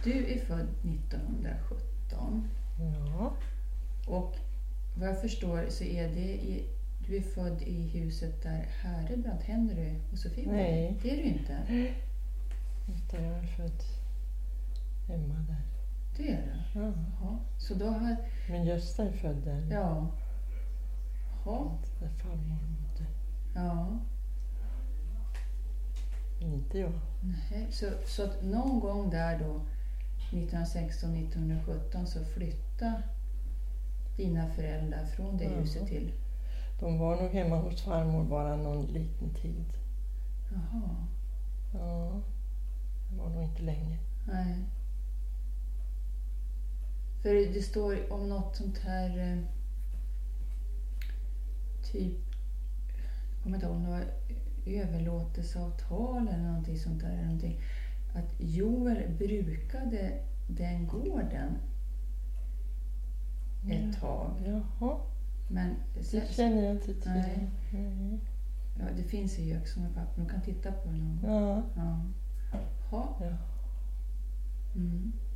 Du är född 1917. Ja. Och vad jag förstår så är du är född i huset där Herebrant, Henry och Sofie bor. Nej. Det är du inte. Utan jag är född hemma där. Det är du? Ja. Ja. Så då har... Men Gösta är född där. Ja. Ja. Där farmor bodde. Ja. Men inte jag. Nej. Så att någon gång där då 1916-1917 så flyttade dina föräldrar från det huset till... De var nog hemma hos farmor bara någon liten tid. Jaha. Ja, det var nog inte länge. Nej. För det står om något sånt här typ, jag kommer inte ihåg om det var överlåtelseavtal eller någonting sånt där. Någonting. Att Joel brukade den gården ett tag. Jaha, Men det känner jag inte till. Nej. Nej. Ja, det finns i Göksång och papper. De kan titta på det någon gång. Ja. Ja. Ja. Ja. Mm.